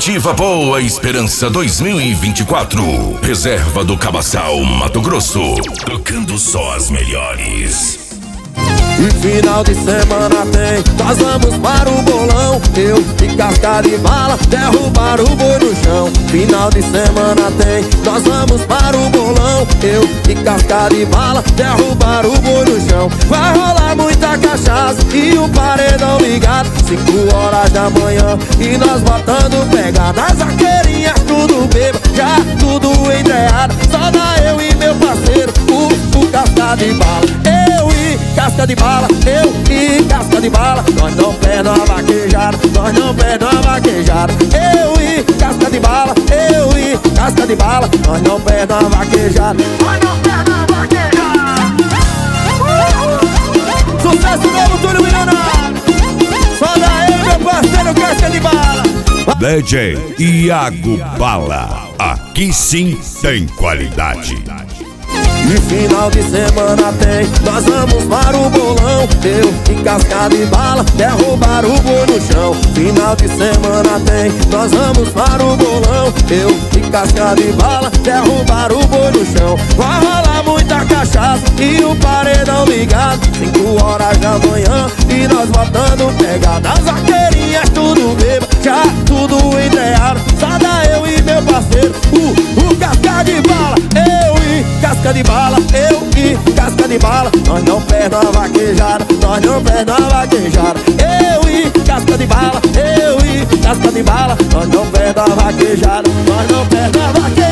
Cooperativa Boa Esperança 2024. Reserva do Cabaçal, Mato Grosso. Tocando só as melhores. E final de semana tem, nós vamos para o bolão. Eu e casca de bala, derrubar o boi no chão. Final de semana tem, nós vamos para o bolão. Eu e casca de bala, derrubar o boi no chão. Vai rolar muita cachaça e o paredão ligado. 5 horas da manhã e nós botando pegar. Nas arqueirinhas tudo bebo, já tudo entreado. Só dá eu e meu parceiro, o casca de bala. Casca de bala, eu e casca de bala. Nós não perdemos a vaquejada, nós não perdemos a vaquejada. Eu e casca de bala, eu e casca de bala. Nós não perdemos a vaquejada, nós não perdemos a vaquejada. Sucesso novo, Túlio Milionário. Só dá eu e meu parceiro casca de bala. DJ Iago Bala. Aqui sim tem qualidade. E final de semana tem, nós vamos para o bolão. Eu e casca de bala, derrubar o boi no chão. Final de semana tem, nós vamos para o bolão. Eu e casca de bala, derrubar o boi no chão. Vai rolar muita cachaça e o paredão ligado. 5 horas da manhã e nós botando pegada. As arqueirinhas tudo bebo, já tudo entreado. Só dá eu e meu parceiro, o casca de bala. Eu e casca de bala, eu e casca de bala. Nós não perdemos a vaquejada, nós não perdemos a vaquejada. Eu e casca de bala, eu e casca de bala. Nós não perdemos a vaquejada, nós não perdemos a vaquejada.